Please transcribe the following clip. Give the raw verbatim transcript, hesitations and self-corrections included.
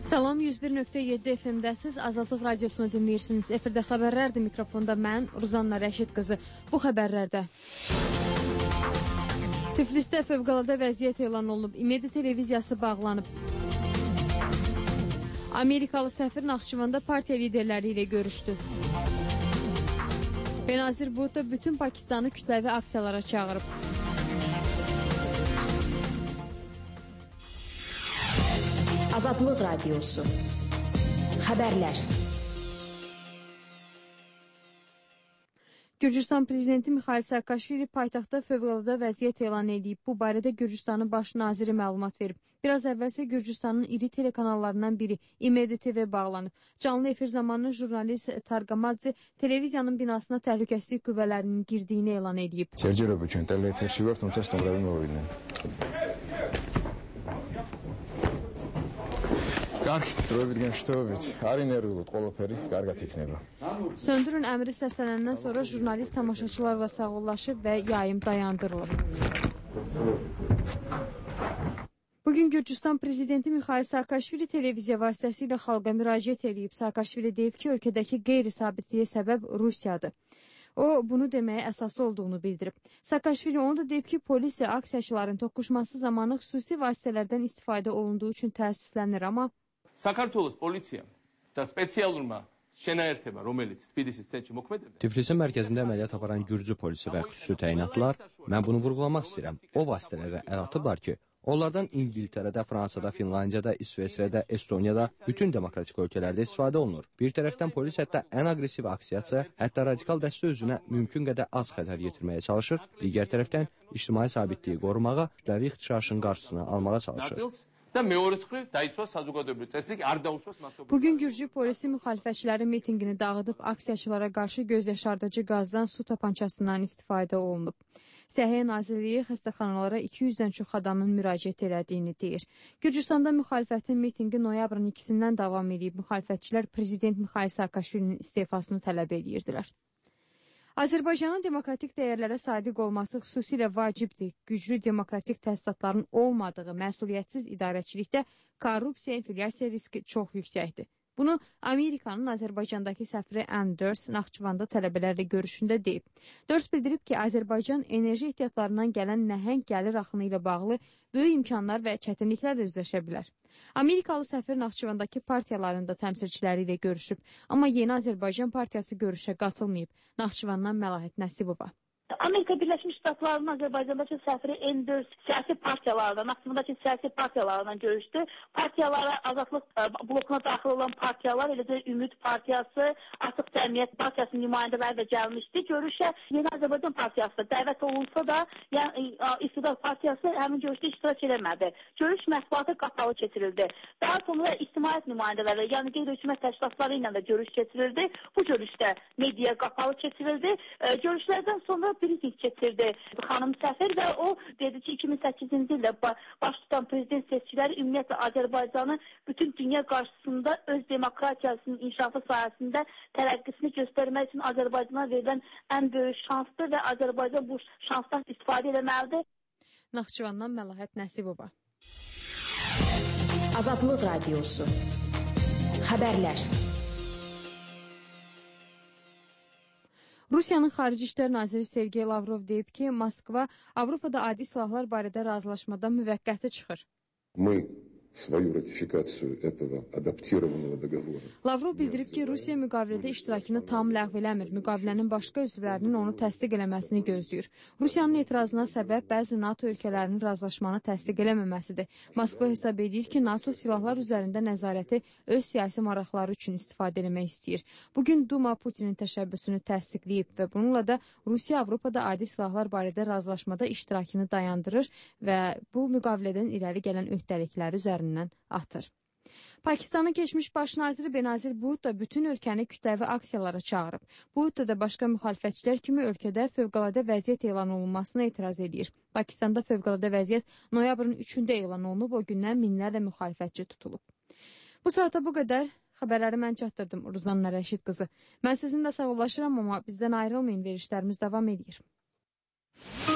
Salam, yüz bir nöqtə yeddi F M-dəsiz Azadlıq Radiosunu dinləyirsiniz. Efirdə xəbərlərdir, mikrofonda mən, Ruzanna Rəşid qızı. Bu xəbərlərdə Tiflisdə fövqəladə vəziyyət elan olunub, İMEDi televiziyası bağlanıb. Amerikalı səfir Naxçıvanda partiya liderləri ilə görüşdü. Benazir Bhutto bütün Pakistanı kütləvi aksiyalara çağırıb. Azadlıq Radiosu. Xəbərlər. Gürcüstan prezidenti Mikhail Saakashvili paytaxtda fövqəladə vəziyyət elan edib. Bu barədə Gürcüstanın baş naziri məlumat verib. Biraz əvvəlsə Gürcüstanın iri telekanallarından biri İMEDi T V bağlanıb. Canlı efir zamanı jurnalist Targamadze televiziyanın binasına təhlükəsizlik qüvvələrinin girdiyini elan edib. Sergey Bukun televiziya var, tüm təsdiqləri mövcuddur. Söndürün əmri səslənəndən sonra jurnalist tamaşaçılarla sağollaşıb və yayım dayandırılır. Bugün Gürcüstan prezidenti Mikhail Saakashvili televiziya vasitəsilə xalqa müraciət edib. Saakashvili deyib ki, ölkədəki qeyri-sabitliyə səbəb Rusiyadır. O, bunu deməyə əsası olduğunu bildirib. Saakashvili onu da deyib ki, polis və aksiyaçıların toqquşması zamanı xüsusi vasitələrdən istifadə olunduğu üçün təəssüflənir, amma საქართველოს პოლიციამ და სპეციალურმა შენაერთებმა, რომელიც თბილისის ცენტრში მოქმედებდა. Tiflisin mərkəzində əməliyyat aparan Gürcü polisi və xüsusi təyinatlar, mən bunu vurğulamaq istəyirəm, o vasitələrə əl atıblar ki, onlardan İngiltərədə, Fransada, Finlandiyada, İsveçrədə, Estoniyada, bütün demokratik ölkələrdə istifadə olunur. Bir tərəfdən polis hətta ən aqressiv aksiyası, hətta radikal dəstə özünə mümkün qədər az xətər yetirməyə çalışır. Digər tərəfdən ictimai sabitliyi qorumağa, kütləvi ixtişaşın qarşısını almağa çalışır. Bugün Gürcü polisi müxalifətçilərin mitingini dağıdıb, aksiyaçılara qarşı gözyaşardıcı qazdan, su tapançasından istifadə olunub. Səhiyyə Nazirliyi xəstəxanalara iki yüzdən çox adamın müraciət elədiyini deyir. Gürcüstanda müxalifətin mitingi noyabrın ikisindən davam edib. Müxalifətçilər prezident Mikhail Saakashvilinin istefasını tələb edirdilər. Azərbaycanın demokratik dəyərlərə sadiq olması xüsusilə vacibdir. Güclü demokratik təsisatların olmadığı məsuliyyətsiz idarəçilikdə korrupsiya, inflyasiya riski çox yüksəkdir. Bunu Amerikanın Azərbaycandakı səfiri Ann Durs Naxçıvanda tələbələrlə görüşündə deyib. Durs bildirib ki, Azərbaycan enerji ehtiyatlarından gələn nəhəng gəlir axını ilə bağlı böyük imkanlar və çətinliklərlə üzləşə bilər. Amerikalı səfir Naxçıvandakı partiyalarında təmsilçiləri ilə görüşüb, amma Yeni Azərbaycan partiyası görüşə qatılmayıb. Naxçıvandan Məlahət Nəsibova. Amerika Birləşmiş Ştatlarının Azərbaycandakı səfiri Ann Durs siyasi partiyalarla, Naxçıvandakı siyasi partiyalarla görüşdü. Partiyalara, Azadlıq blokuna daxil olan partiyalar, eləcə Ümid Partiyası, Artıq Cəmiyyət Partiyasının nümayəndələri də gəlmişdi. Görüşə Yeni Azərbaycan Partiyası dəvət olunsa da, yəni İqtidar Partiyası həmin görüşdə iştirak eləmədi. Görüş mətbuata qapalı keçirildi. Daha sonra ictimaiyyət nümayəndələri, yəni qeyri-hökumət təşkilatları ilə də görüş keçirildi. Bu görüşdə media qapalı keçirildi. Görüşlərdən sonra briefing keçirdi xanım səfir və o dedi ki, iki min səkkizinci ildə baş tutan prezident seçkiləri ümumiyyətlə Azərbaycanı bütün dünya qarşısında öz demokratiyasının inkişafı sayəsində tərəqqisini göstərmək üçün Azərbaycana verilən ən böyük şansdır və Azərbaycan bu şansdan istifadə etməlidir. Naxçıvandan Məlahət Nəsibova. Azadlıq Radiosu. Xəbərlər. Rusiyanın Xarici İşlər Naziri Sergey Lavrov deyib ki, Moskva Avropada adi silahlar barədə razılaşmadan müvəqqəti çıxır. свою ратификацию этого адаптированного договора. Lavrov bildirib ki, Rusiya müqavilədə iştirakını tam ləğv eləmir. Müqavilənin başqa üzvlərinin onu təsdiq eləməsini gözləyir. Rusiyanın etirazına səbəb bəzi NATO ölkələrinin razılaşmanı təsdiq eləməməsidir. Moskva hesab edir ki, NATO silahlar üzərində nəzarəti öz siyasi maraqları üçün istifadə eləmək istəyir. Bugün Duma Putinin təşəbbüsünü təsdiqləyib və bununla da Rusiya Avropada adi silahlar barədə razılaşmada iştirakını dayandırır və bu müqavilədən irəli gələn öhdəlikləri üzərindən atır. Pakistanın keçmiş baş naziri Benazir Bhutto bütün ölkəni kütləvi aksiyalara çağırıb. Bhutto da başqa müxalifətçilər kimi ölkədə fövqəladə vəziyyət elan olunmasına etiraz edir. Pakistanda fövqəladə vəziyyət noyabrın üçündə elan olunub, o gündən minlərlə müxalifətçi tutulub. Bu saata bu qədər. Xəbərləri mən çatdırdım, Ruzanna Rəşid qızı. Mən sizinlə sağollaşıram, amma bizdən ayrılmayın, verişlərimiz davam edir.